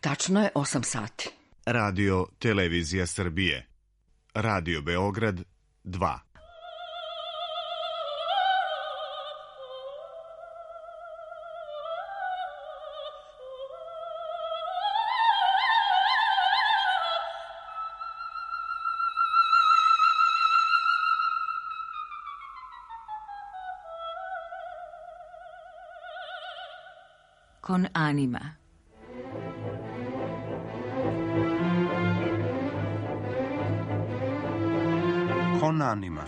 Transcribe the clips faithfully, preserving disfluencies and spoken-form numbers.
Tačno je osam sati. Radio Televizija Srbije. Radio Beograd dva. Con anima. Con anima.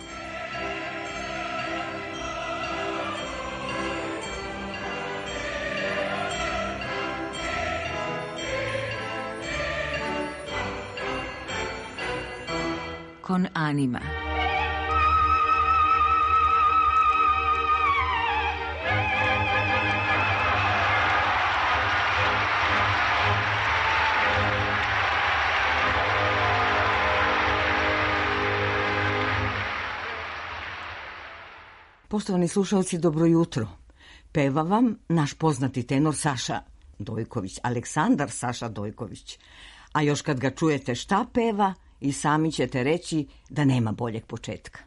Con anima. Poštovani slušalci, dobro jutro. Peva vam naš poznati tenor Saša Dojković, Aleksandar Saša Dojković. A još kad ga čujete šta peva, i sami ćete reći da nema boljeg početka.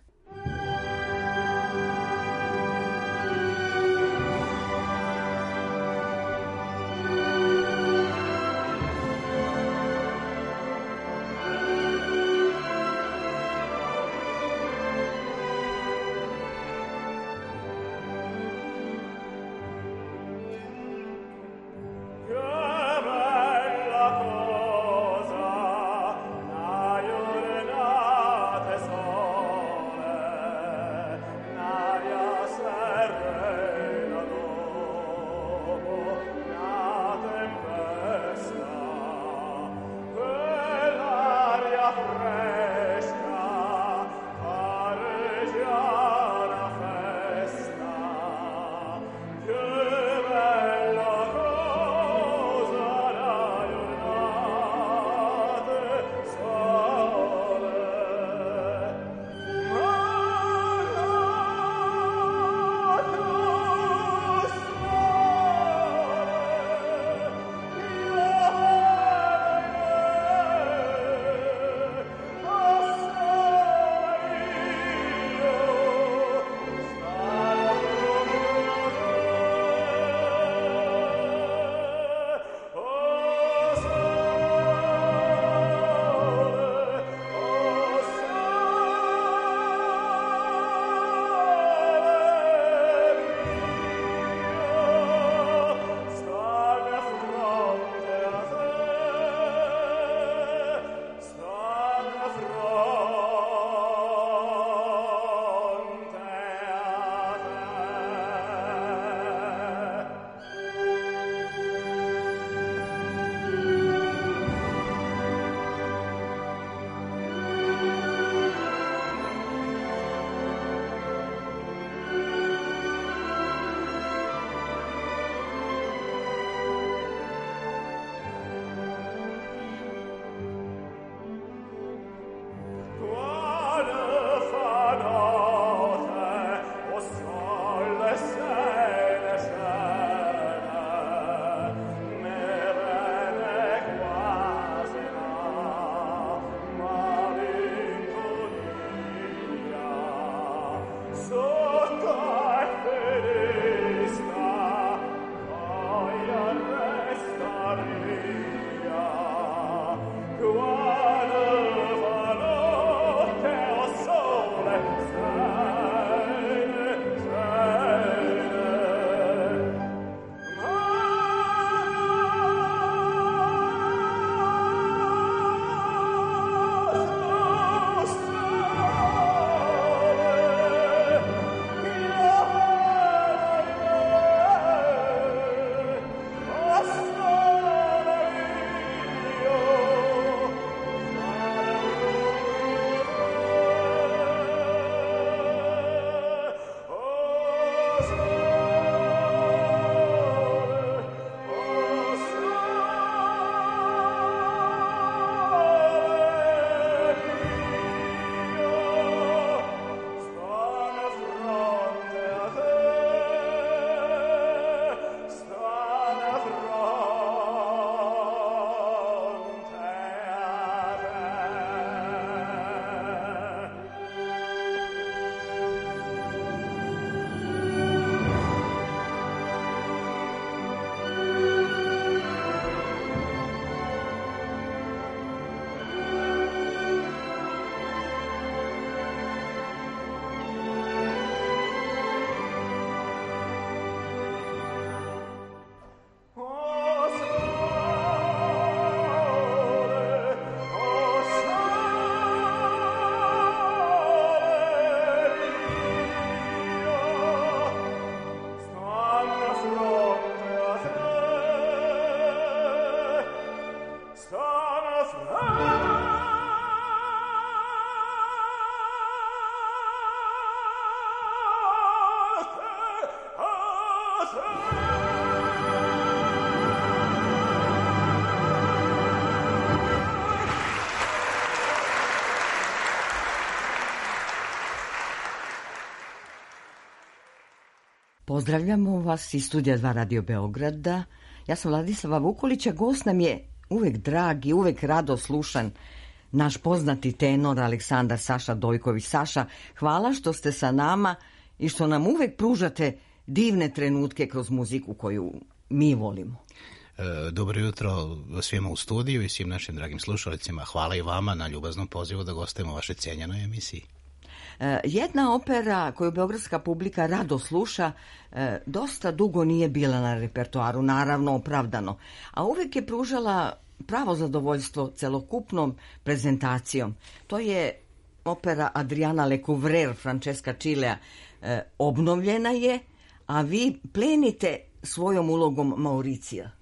Pozdravljamo vas iz studija dva Radio Beograda. Ja sam Vladislava Vukolića, gost nam je uvek drag i uvek rado slušan naš poznati tenor Aleksandar Saša Dojković. Saša, hvala što ste sa nama i što nam uvek pružate divne trenutke kroz muziku koju mi volimo. Dobro jutro svima u studiju i svim našim dragim slušalicima. Hvala i vama na ljubaznom pozivu da gostujemo u vašoj cijenjenoj emisiji. Jedna opera koju beogradska publika rado sluša dosta dugo nije bila na repertoaru, naravno opravdano, a uvek je pružala pravo zadovoljstvo celokupnom prezentacijom. To je opera Adriana Lecouvreur Francesca Cilea. Obnovljena je, a vi plenite svojom ulogom Mauricija.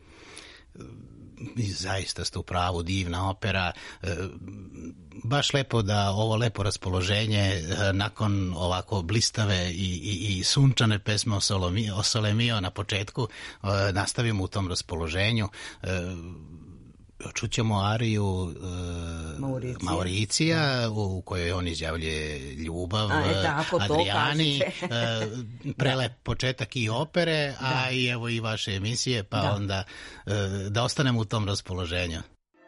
Zaista ste u pravu, divna opera. Baš lepo da ovo lepo raspoloženje nakon ovako blistave i, i, i sunčane pesme o, Solomio, o Solemio na početku nastavimo u tom raspoloženju. Čućemo ariju uh, Mauricija, Mauricija u kojoj on izjavljuje ljubav a, e, tako, Adriani, uh, prelep početak i opere, da. A i evo i vaše emisije, pa da. Onda uh, da ostanemo u tom raspoloženju.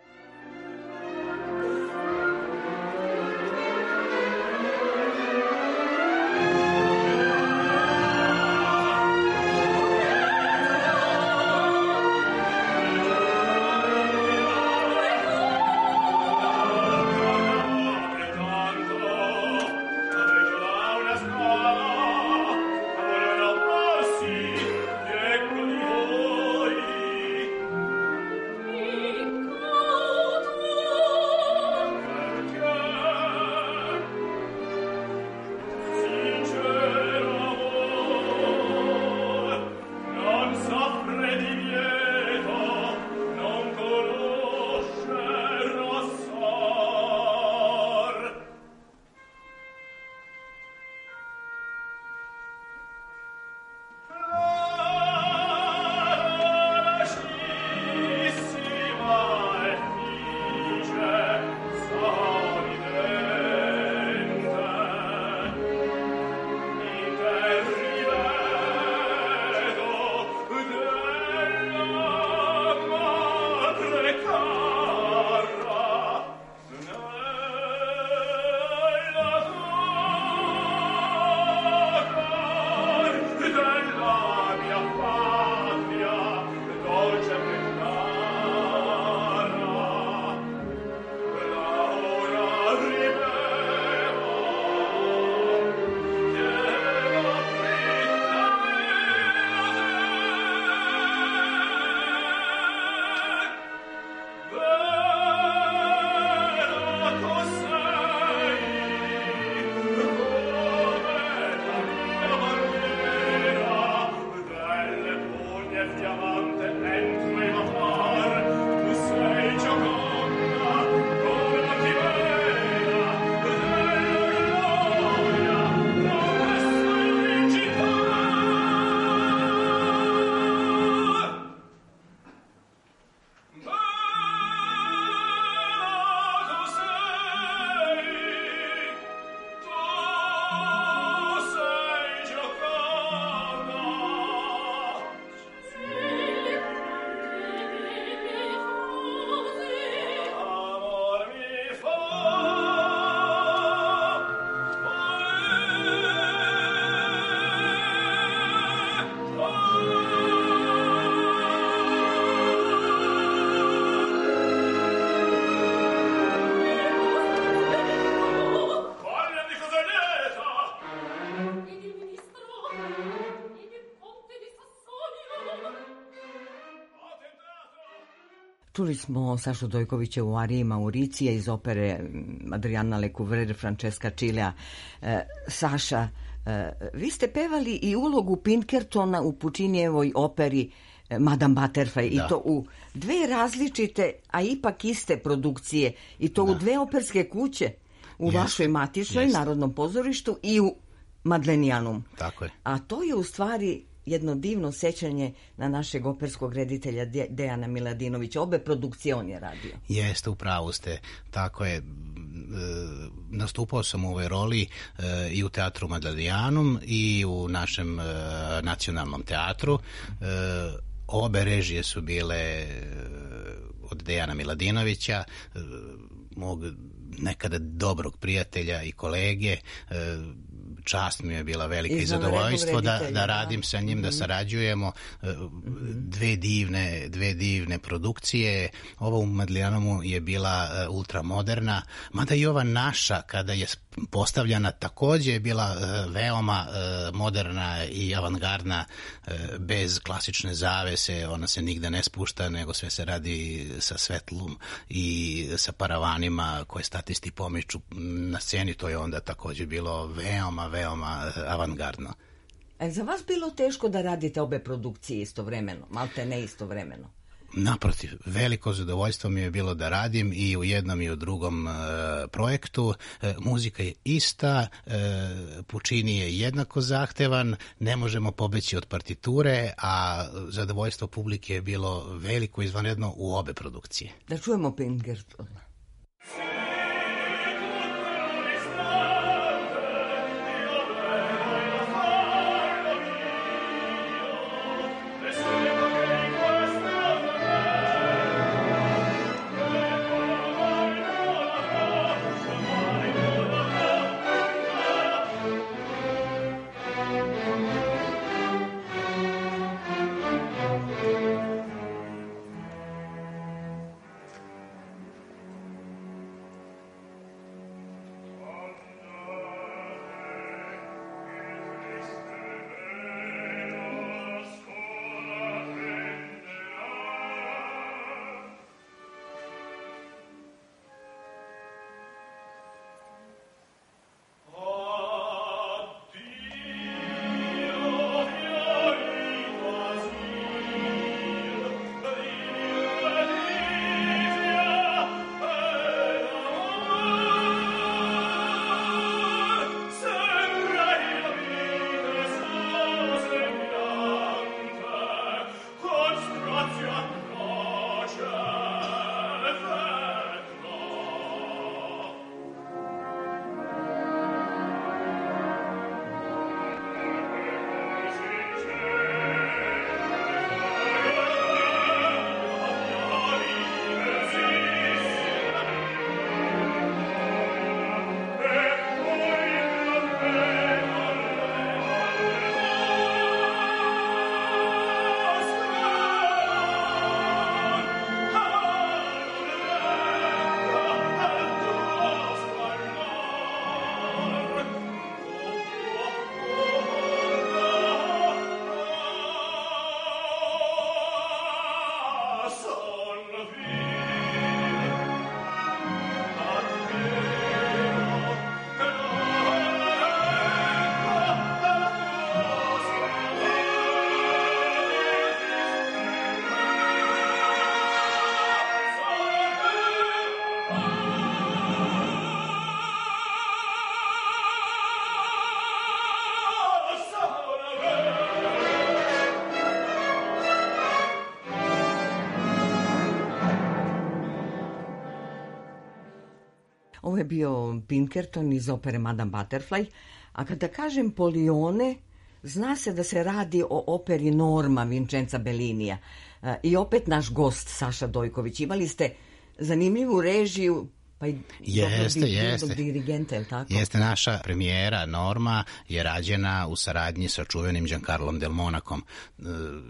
Čuli smo Sašu Dojkovića u ariji Mauricija iz opere Adriana Lecouvreur Francesca Cilea. E, Saša, e, vi ste pevali i ulogu Pinkertona u Pučinijevoj operi Madame Butterfly, i to u dve različite, a ipak iste produkcije, i to da. u dve operske kuće, u yes. vašoj matičnoj yes. Narodnom pozorištu i u Madlenijanum. Tako je. A to je u stvari jedno divno sećanje na našeg operskog reditelja Dejana Miladinovića. Obe produkcije on je radio. Jeste, u pravu ste. Tako je. E, nastupao sam u ovoj roli e, i u teatru Madalijanum i u našem e, nacionalnom teatru. E, obe režije su bile e, od Dejana Miladinovića, e, mog nekada dobrog prijatelja i kolege. E, čast mi je bila velika i zadovoljstvo da, da radim sa njim, mm-hmm. da sarađujemo. Dve divne, dve divne produkcije. Ova u Madlijanomu je bila ultramoderna, mada i ova naša, kada je postavljana, takođe je bila veoma moderna i avangardna, bez klasične zavese. Ona se nigde ne spušta, nego sve se radi sa svetlom i sa paravanima koje statisti pomiču na sceni. To je onda takođe bilo veoma, veoma avangardno. E, za vas bilo teško da radite obe produkcije istovremeno, malte ne istovremeno? Naprotiv, veliko zadovoljstvo mi je bilo da radim i u jednom i u drugom e, projektu. E, muzika je ista, e, Puccini je jednako zahtevan, ne možemo pobeći od partiture, a zadovoljstvo publike je bilo veliko, izvanredno u obe produkcije. Da čujemo Pinkerton. Ovo je bio Pinkerton iz opere Madame Butterfly, a kada kažem Polione, zna se da se radi o operi Norma Vincenza Bellinija. I opet naš gost Saša Dojković. Imali ste zanimljivu režiju, pa i jeste, jeste. dirigenta, je li tako? Jeste, naša premijera Norma je rađena u saradnji sa čuvenim Giancarlom Del Monacom. E,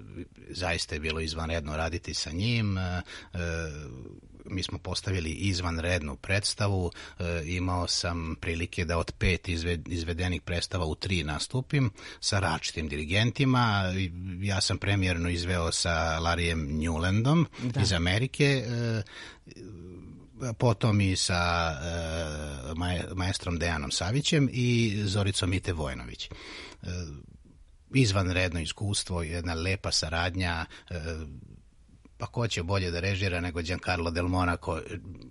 zaista je bilo izvanredno raditi sa njim. E, mi smo postavili izvanrednu predstavu. E, imao sam prilike da od pet izved, izvedenih predstava u tri nastupim sa različitim dirigentima. Ja sam premijerno izveo sa Larryjem Newlandom da. iz Amerike. E, potom i sa uh, maestrom Dejanom Savićem i Zoricom Ite Vojnović. Uh, izvanredno iskustvo, jedna lepa saradnja, uh, pa ko će bolje da režira nego Giancarlo Del Monaco.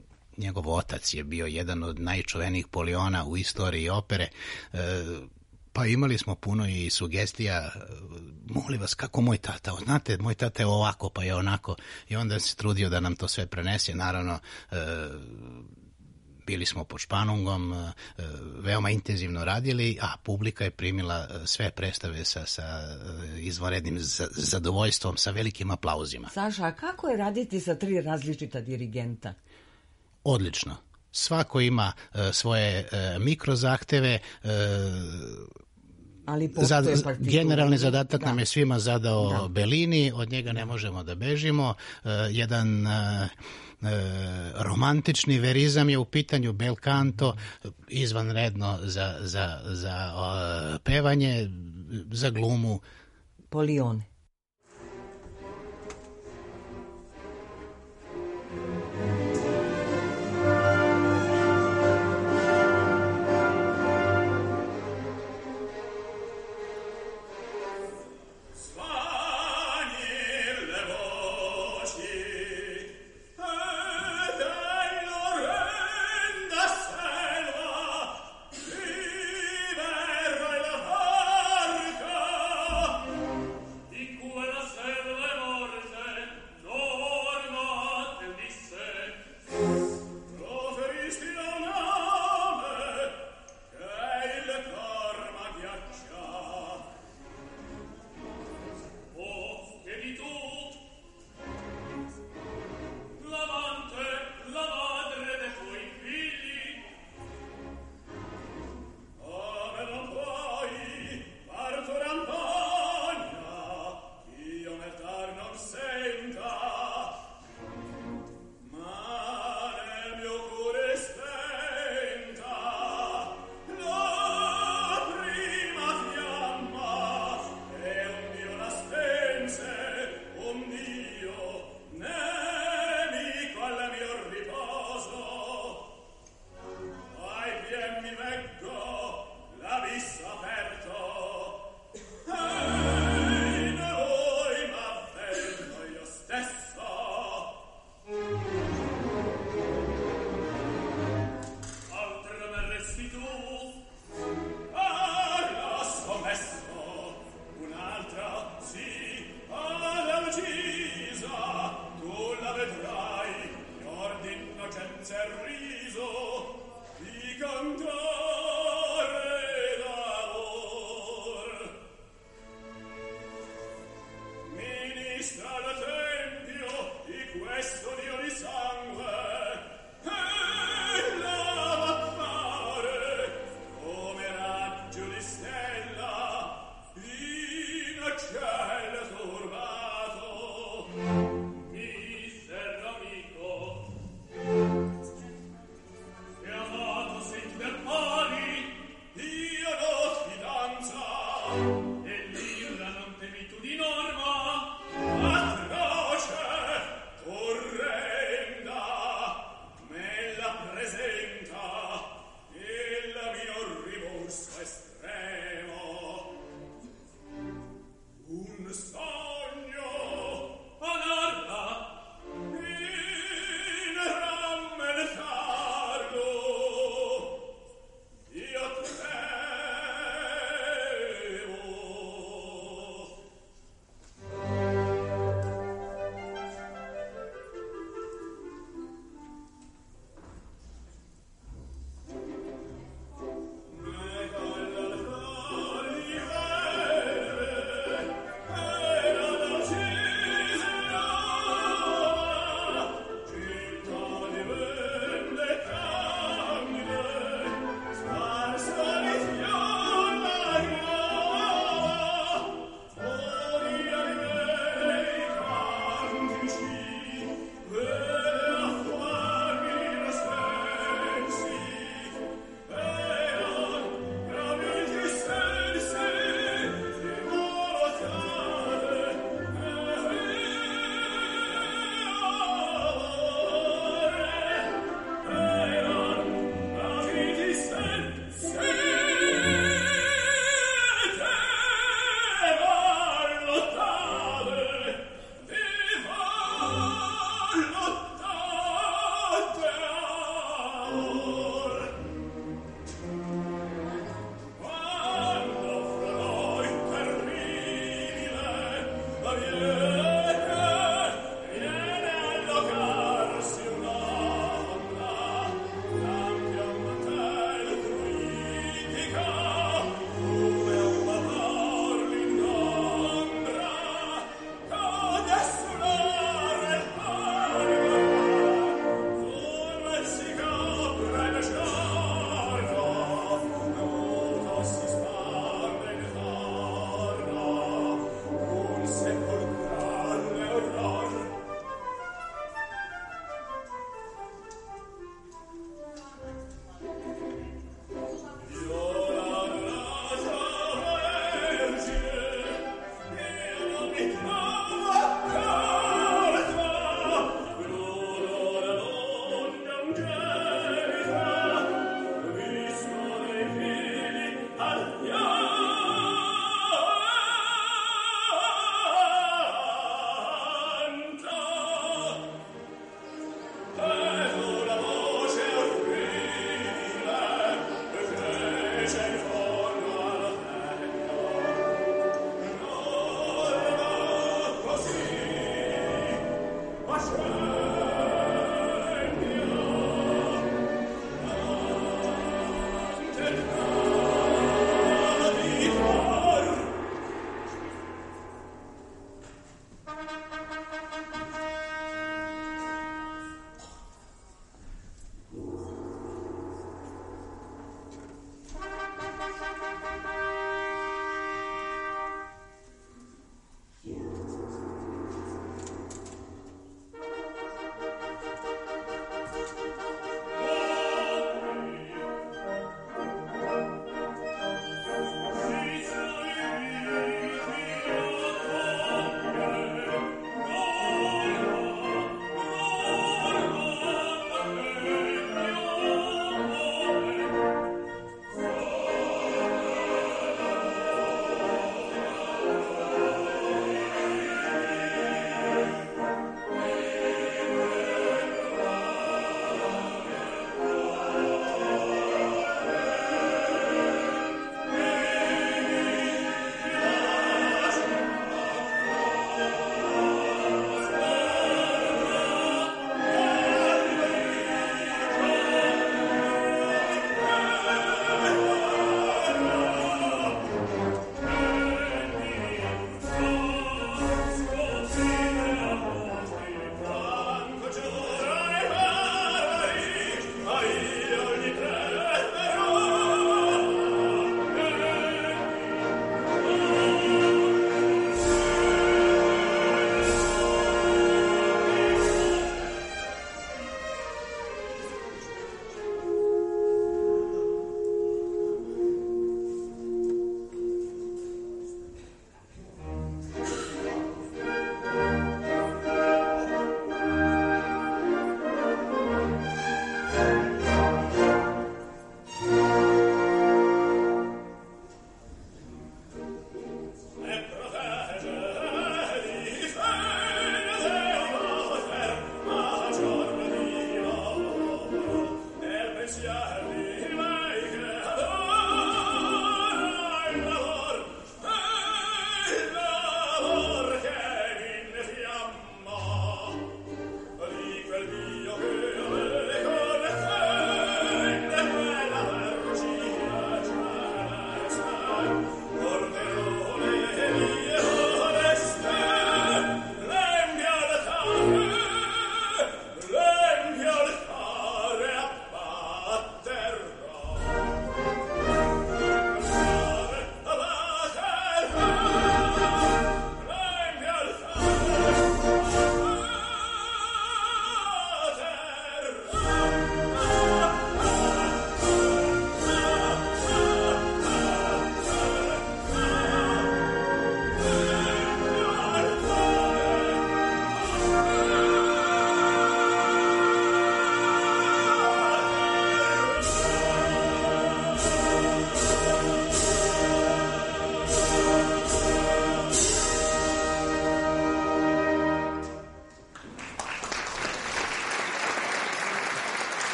Njegov otac je bio jedan od najčuvenijih Poliona u istoriji opere. Uh, Pa imali smo puno i sugestija, molim vas, kako moj tata, znate, moj tata je ovako, pa je onako, i onda se trudio da nam to sve prenese, naravno, e, bili smo pod španungom, e, veoma intenzivno radili, a publika je primila sve predstave sa, sa izvanrednim zadovoljstvom, sa velikim aplauzima. Saša, a kako je raditi sa tri različita dirigenta? Odlično. Svako ima e, svoje e, mikrozahteve, e, ali Zad, generalni zadatak da. nam je svima zadao da. Bellini, od njega ne možemo da bežimo. E, jedan e, romantični verizam je u pitanju, bel canto, izvanredno za, za, za o, pevanje, za glumu. Polione. Di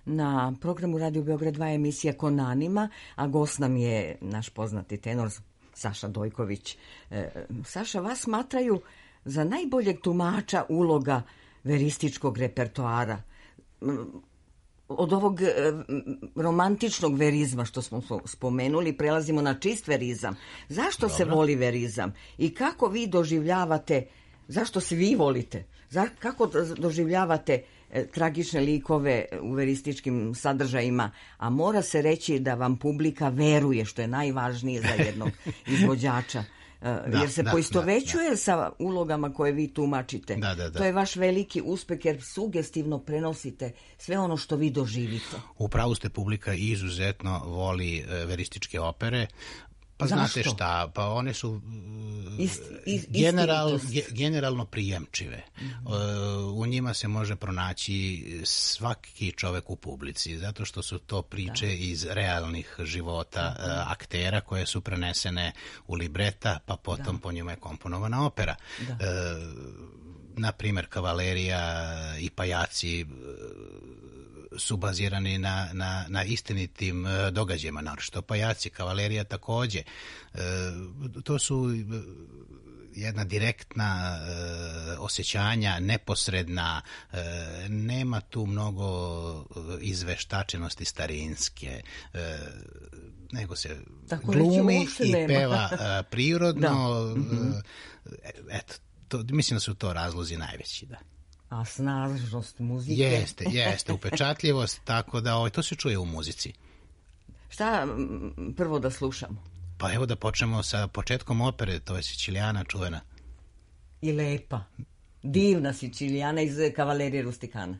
Na programu Radio Beograd dva emisija Kon Anima, a gost nam je naš poznati tenor Saša Dojković. E, Saša, vas smatraju za najboljeg tumača uloga verističkog repertoara. Od ovog e, romantičnog verizma što smo spomenuli, prelazimo na čist verizam. Zašto Dobro. se voli verizam? I kako vi doživljavate, zašto se vi volite? Za, kako doživljavate e, tragične likove u verističkim sadržajima? A mora se reći da vam publika veruje, što je najvažnije za jednog izvođača. Da, jer se da, poistovećuje da, da. sa ulogama koje vi tumačite. Da, da, da. To je vaš veliki uspeh jer sugestivno prenosite sve ono što vi doživite. U pravu ste, publika izuzetno voli e, verističke opere. Pa Zašto? Znate šta, pa one su ist, ist, general, generalno prijemčive. Mm-hmm. U njima se može pronaći svaki čovek u publici, zato što su to priče da. iz realnih života mm-hmm. aktera koje su prenesene u libreta, pa potom da. po njima je komponovana opera. Da. E, na primjer, Kavalerija i Pajaci su bazirani na, na, na istinitim događajima, naročito Pajaci, Kavalerija takođe. E, to su jedna direktna e, osjećanja, neposredna, e, nema tu mnogo izveštačenosti starinske, e, nego se Tako glumi i nema. peva e, prirodno. Da. Mm-hmm. E, eto, to, mislim da su to razlozi najveći, da. A snažnost muzike? Jeste, jeste, upečatljivost, tako da ovaj, to se čuje u muzici. Šta prvo da slušamo? Pa evo da počnemo sa početkom opere, to je Sicilijana čuvena. I lepa, divna Sicilijana iz Kavalerije Rustikana.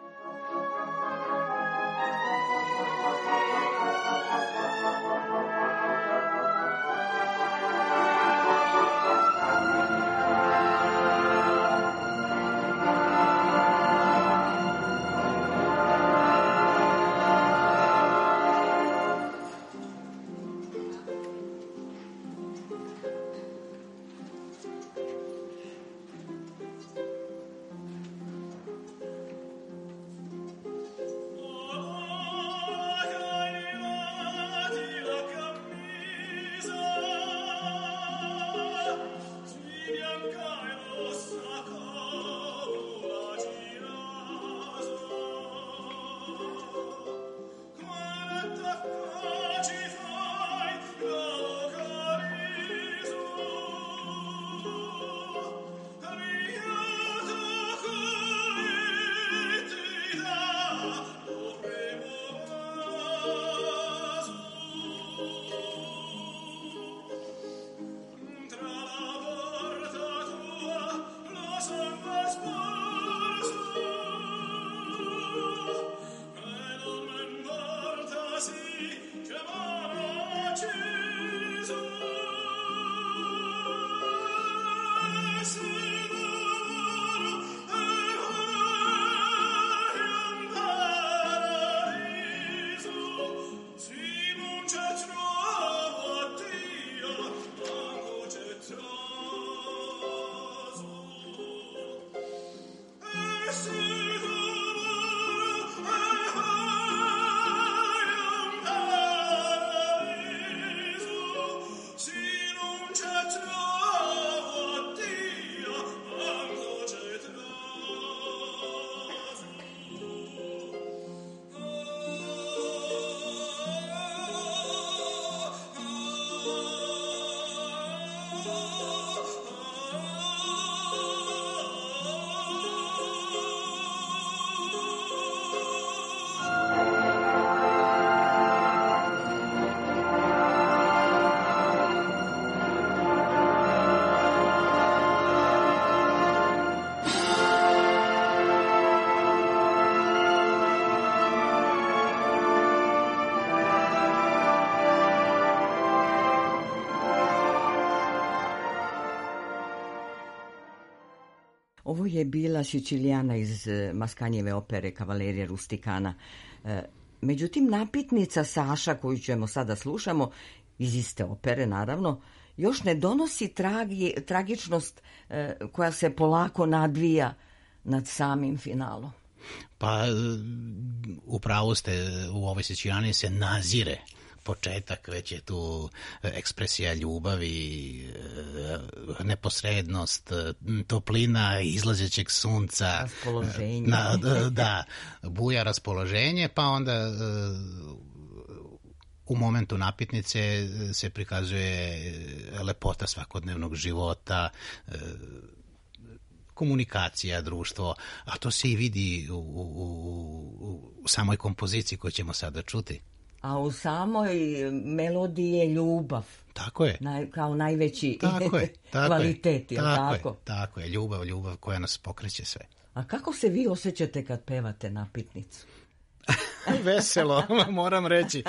Ovo je bila Sicilijana iz Maskanjeve opere Kavalerije Rustikana. Međutim, napitnica Saša, koju ćemo sada slušamo, iz iste opere naravno, još ne donosi tragi, tragičnost koja se polako nadvija nad samim finalom. Pa upravo ste, u ovoj Sićijani se nazire početak, već je tu ekspresija ljubavi, neposrednost, toplina izlazećeg sunca. Raspoloženje. Na, da, buja raspoloženje, pa onda u momentu napitnice se prikazuje lepota svakodnevnog života, komunikacija, društvo, a to se i vidi u, u, u samoj kompoziciji koju ćemo sada čuti. A u samoj melodiji je ljubav. Tako je. Naj, kao najveći tako je, tako kvalitet, je, je tako, tako? Je, tako je, ljubav, ljubav koja nas pokreće sve. A kako se vi osjećate kad pevate napitnicu? Veselo, moram reći.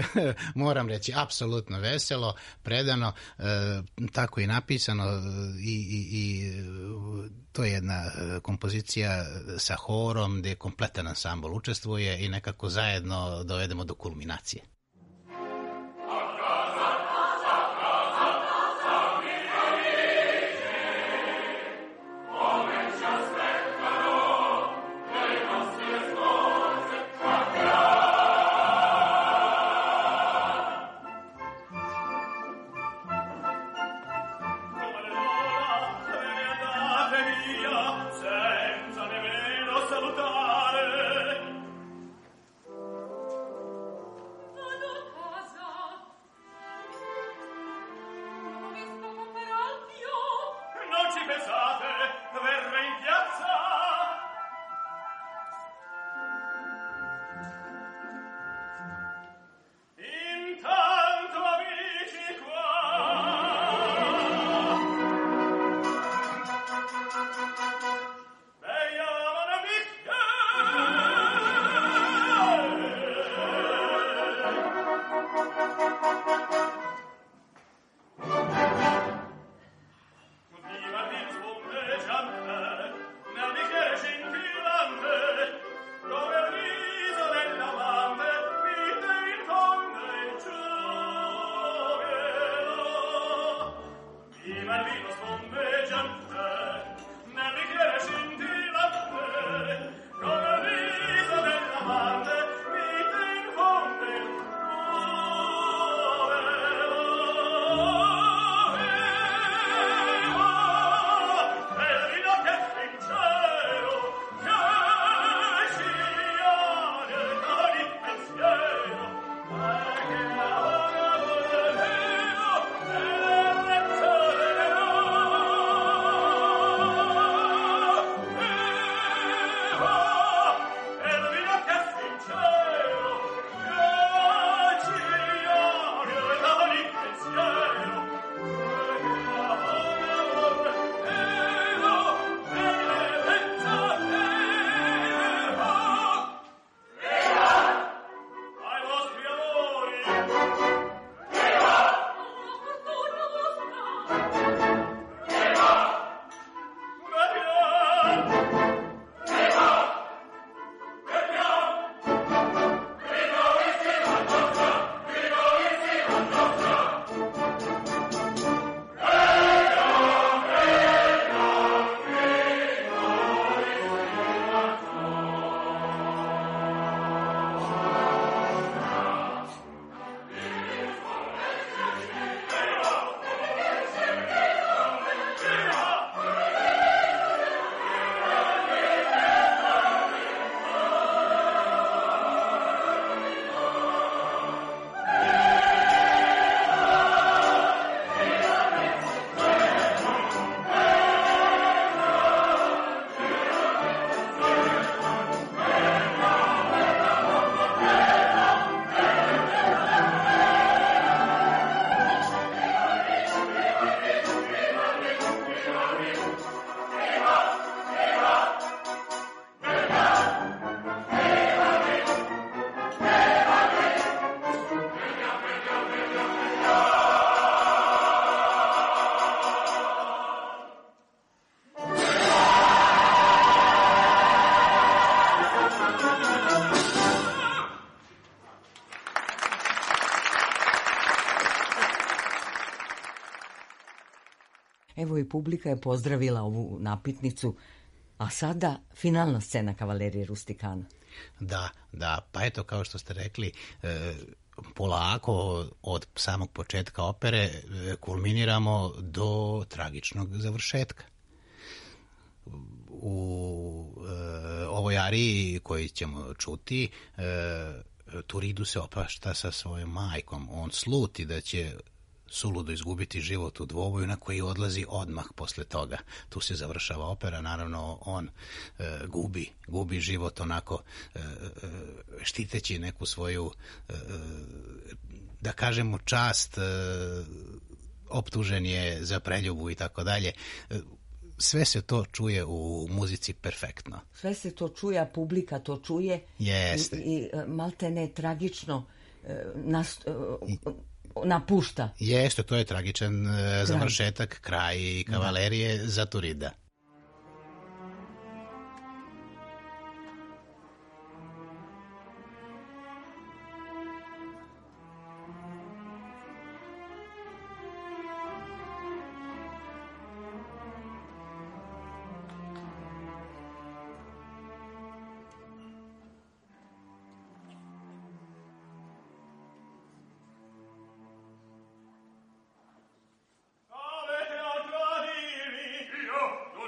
Moram reći, apsolutno veselo, predano, e, tako i napisano i, i, i to je jedna kompozicija sa horom gdje kompletan ansambl učestvuje i nekako zajedno dovedemo do kulminacije. Evo i publika je pozdravila ovu napitnicu A sada finalna scena Kavalerije Rustikana. Da, da, pa eto kao što ste rekli, e, polako od samog početka opere e, kulminiramo do tragičnog završetka. U e, ovoj ariji koju ćemo čuti, e, Turidu se oprašta sa svojom majkom. On sluti da će suludo izgubiti život u dvoboju na koji odlazi odmah posle toga. Tu se završava opera, naravno on e, gubi, gubi život onako e, e, štiteći neku svoju e, da kažemo čast, e, optužen je za preljubu i tako dalje. Sve se to čuje u muzici perfektno. Sve se to čuje, a publika to čuje. Jeste. I, i malte ne tragično e, nas, e, napušta. Jeste, to je tragičan e, završetak, kraj Kavalerije da. Za Turida. Io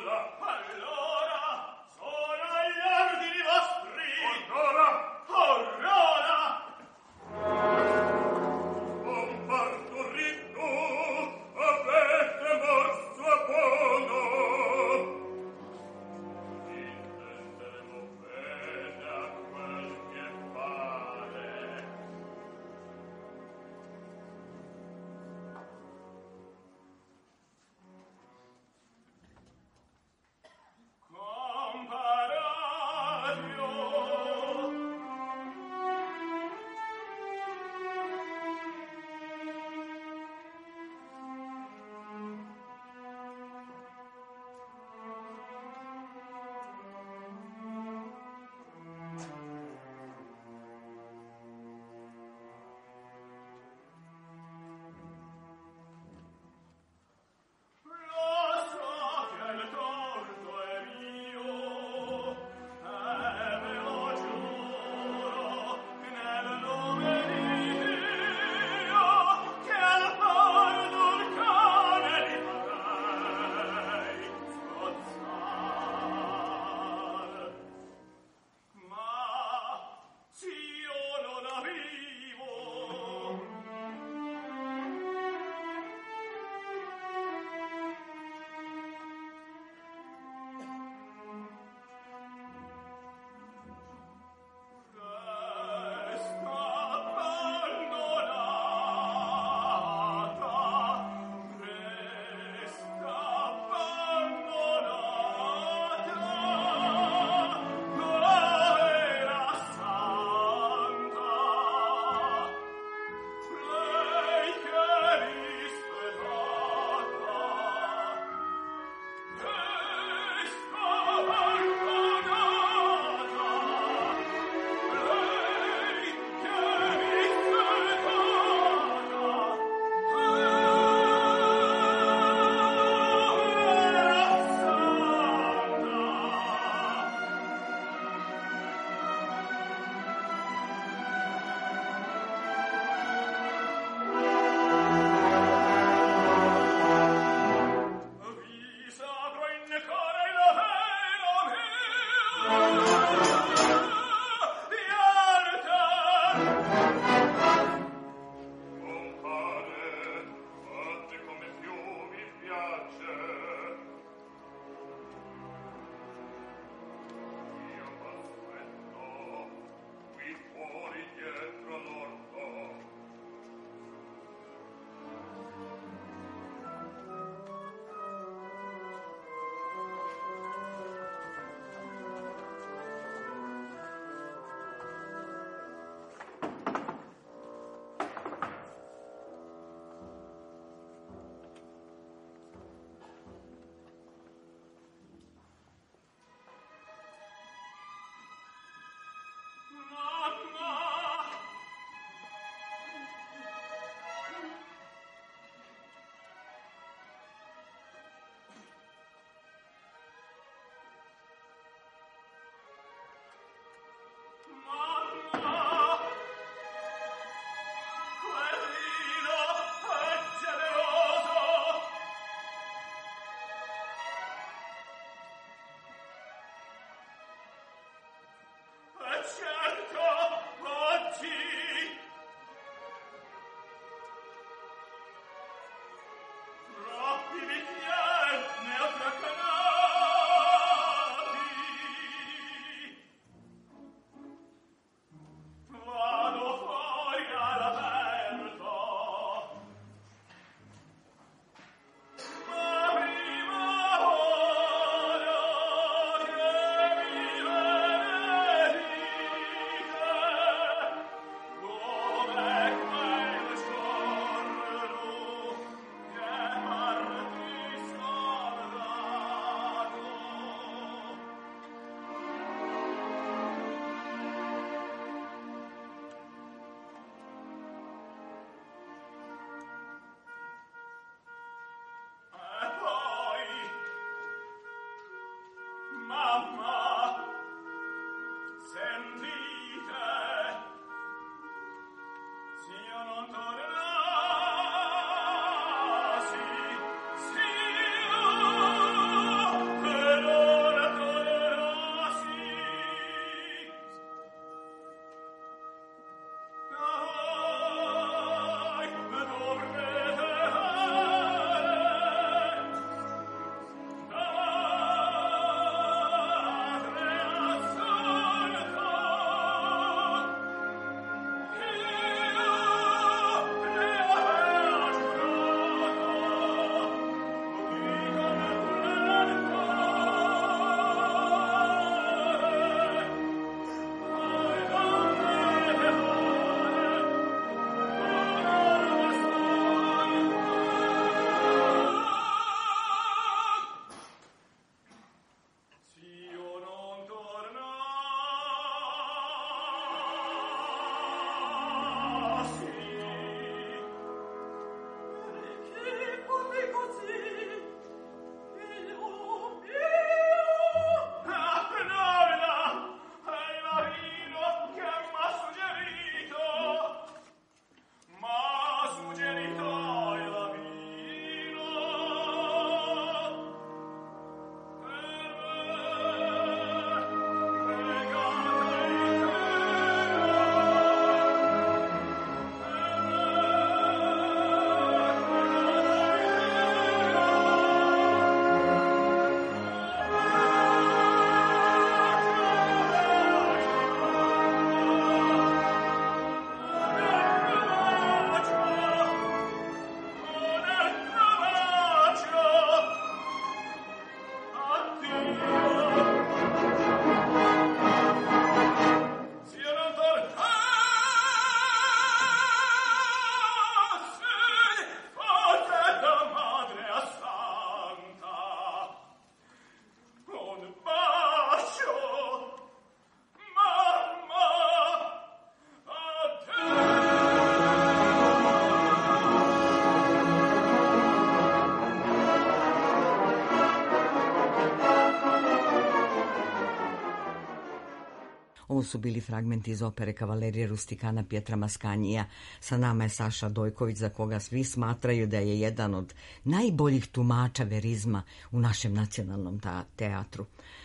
Ovo su bili fragmenti iz opere Kavalerije Rustikana Pietra Maskanija. Sa nama je Saša Dojković, za koga svi smatraju da je jedan od najboljih tumača verizma u našem nacionalnom teatru.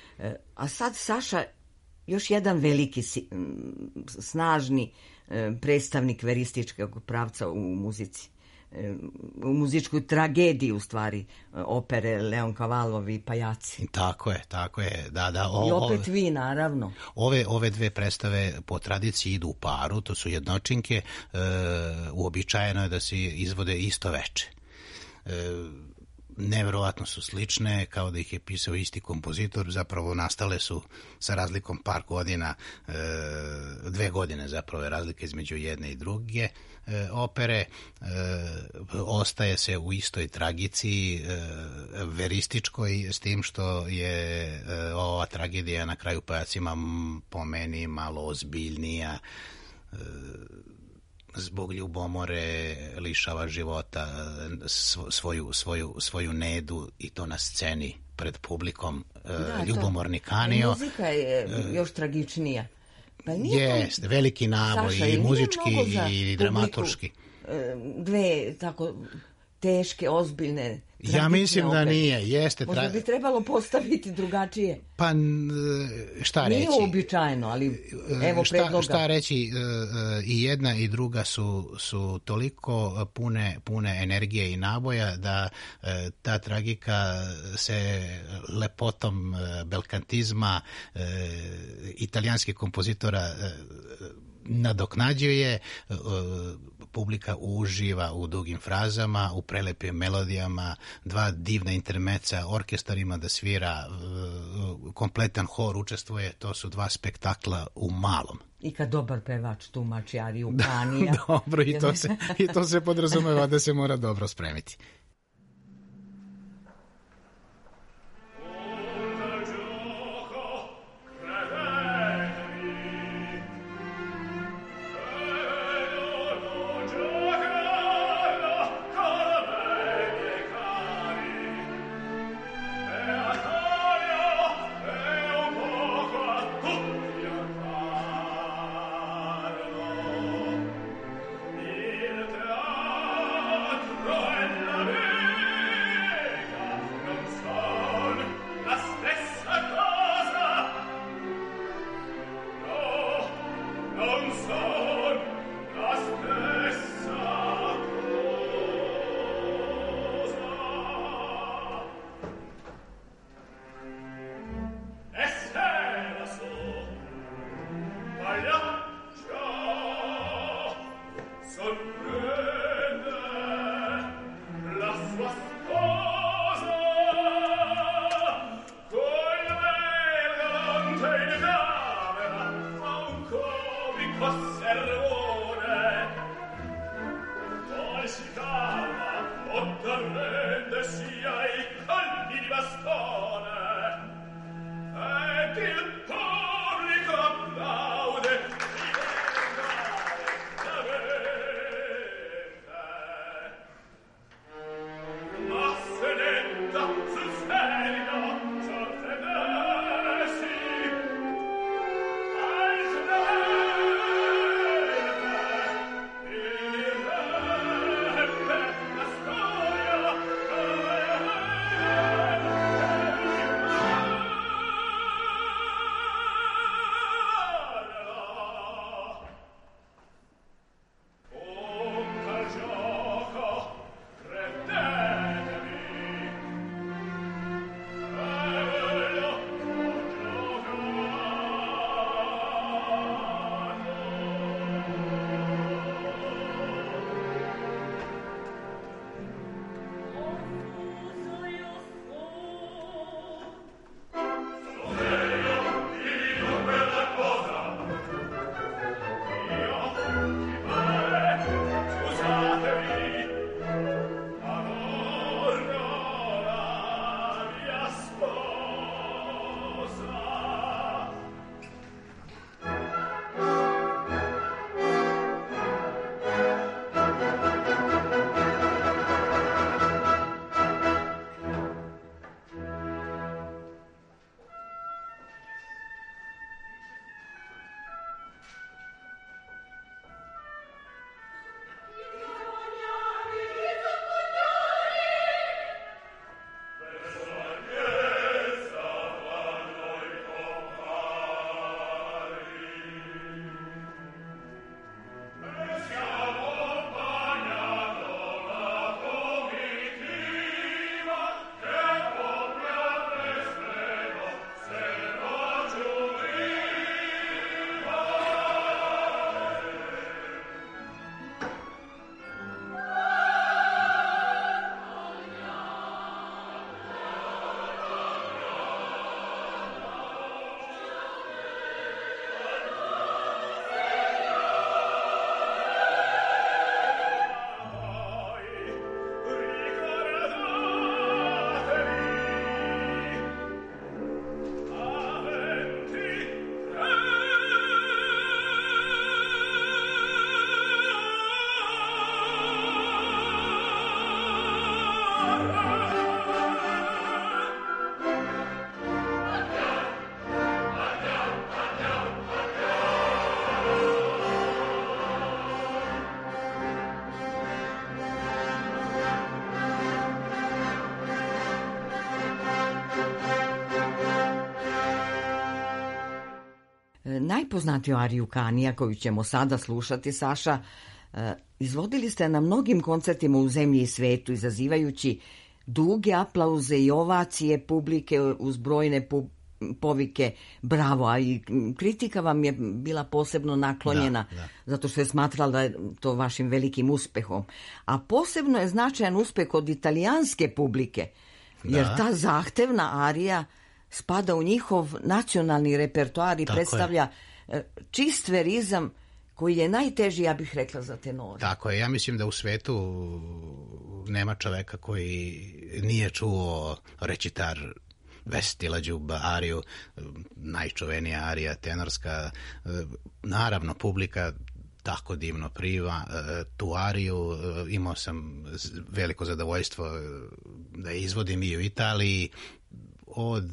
A sad, Saša, još jedan veliki, snažni predstavnik verističkog pravca u muzici. U muzičku tragediju, u stvari, opere Leoncavallovi Pajaci. Tako je, tako je. Da, da, o, I opet vi, naravno. Ove, ove dve predstave po tradiciji idu u paru, to su jednočinke, e, uobičajeno je da se izvode isto veče. E, Neverovatno su slične, kao da ih je pisao isti kompozitor, zapravo nastale su sa razlikom par godina, e, dve godine zapravo je razlika između jedne i druge e, opere, e, ostaje se u istoj tragici, e, verističkoj, s tim što je e, ova tragedija na kraju Pajacima po meni malo ozbiljnija, e, zbog ljubomore lišava života svoju, svoju, svoju Nedu, i to na sceni pred publikom. Da, ljubomorni Kanio. Muzika je još tragičnija. Pa jeste, veliki naboj, Saša, i muzički i dramaturški. Dve tako teške, ozbiljne, ja mislim opere. Da nije, jeste. Možda bi trebalo postaviti drugačije. Pa šta reći? Nije uobičajeno, ali evo šta, predloga. Šta reći, i jedna i druga su, su toliko pune, pune energije i naboja da ta tragika se lepotom belkantizma italijanskih kompozitora nadoknađuje, publika uživa u dugim frazama, u prelepim melodijama, dva divna intermeca, orkestar ima da svira, kompletan hor učestvuje, to su dva spektakla u malom. I kad dobar pevač tumači ariju Kanija. Dobro, i to, se, i to se podrazumeva da se mora dobro spremiti. Hey! Najpoznatiju ariju Kanija koju ćemo sada slušati, Saša, izvodili ste na mnogim koncertima u zemlji i svetu, izazivajući duge aplauze i ovacije publike uz brojne pu- povike bravo, a i kritika vam je bila posebno naklonjena, da, da. Zato što je smatrala da je to vašim velikim uspehom. A posebno je značajan uspeh od italijanske publike, jer da. ta zahtevna arija spada u njihov nacionalni repertoar i Tako predstavlja je. čist verizam koji je najteži, ja bih rekla, za tenore. Tako je, ja mislim da u svetu nema čoveka koji nije čuo recitar Vestila Đuba ariju, najčuvenija arija tenorska. Naravno, publika tako divno priva tu ariju. Imao sam veliko zadovoljstvo da je izvodim i u Italiji. Od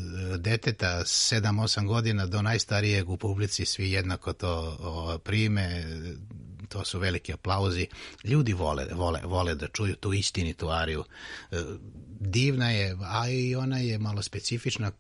deteta sedam osam godina do najstarijeg u publici svi jednako to o, prime, to su veliki aplauzi. Ljudi vole, vole, vole da čuju tu istinitu ariju. Divna je, a i ona je malo specifična,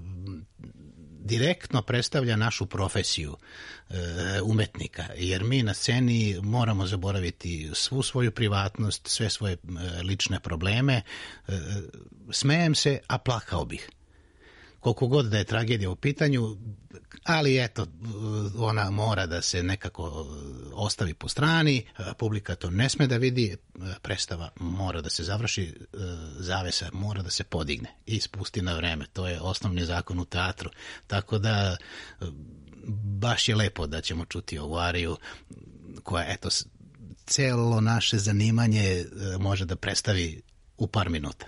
direktno predstavlja našu profesiju e, umetnika, jer mi na sceni moramo zaboraviti svu svoju privatnost, sve svoje e, lične probleme. E, smejem se, a plakao bih. Koliko god da je tragedija u pitanju, ali eto, ona mora da se nekako ostavi po strani, publika to ne sme da vidi, predstava mora da se završi, zavesa mora da se podigne i spusti na vreme. To je osnovni zakon u teatru. Tako da baš je lepo da ćemo čuti ovu ariju koja, eto, celo naše zanimanje može da predstavi u par minuta.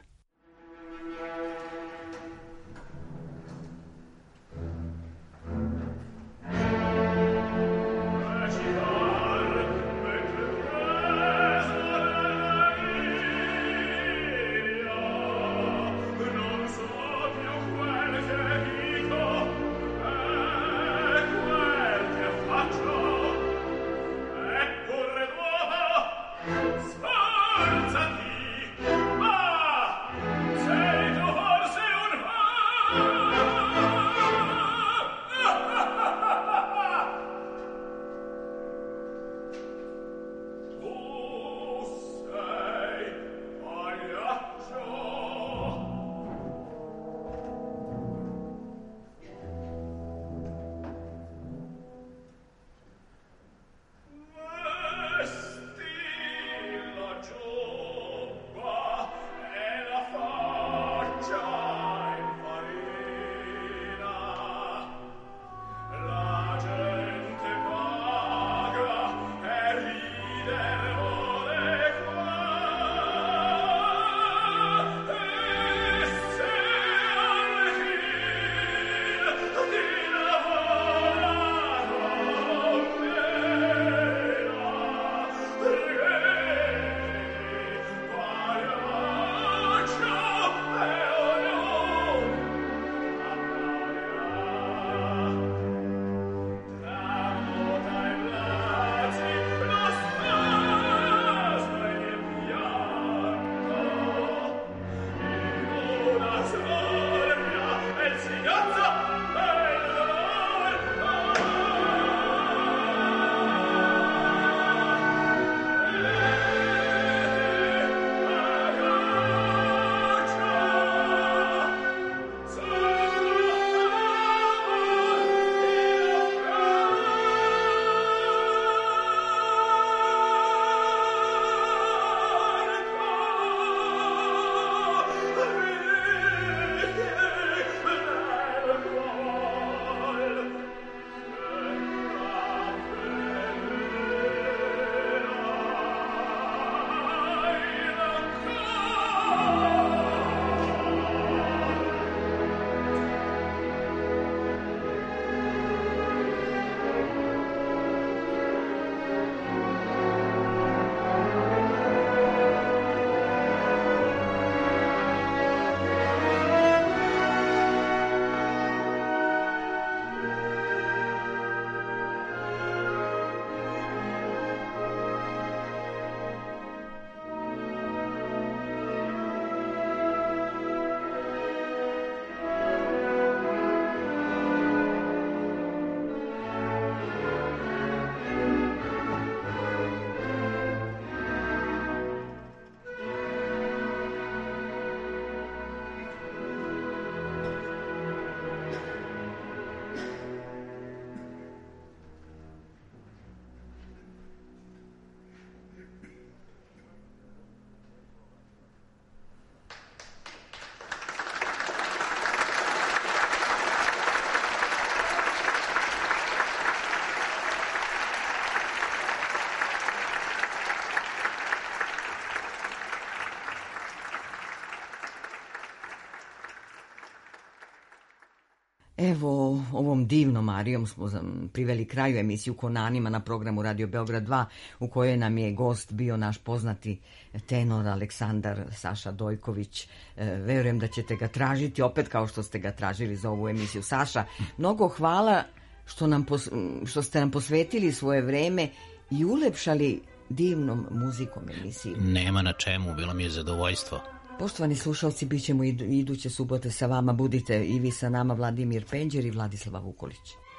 Evo, ovom divnom arijom smo priveli kraju emisiju Konanima na programu Radio Beograd dva, u kojoj nam je gost bio naš poznati tenor Aleksandar Saša Dojković. E, verujem da ćete ga tražiti opet kao što ste ga tražili za ovu emisiju. Saša, mnogo hvala što, nam pos, što ste nam posvetili svoje vreme i ulepšali divnom muzikom emisiju. Nema na čemu, bilo mi je zadovoljstvo. Poštovani slušalci, bit ćemo iduće subote sa vama. Budite i vi sa nama, Vladimir Penđer i Vladislava Vukolić.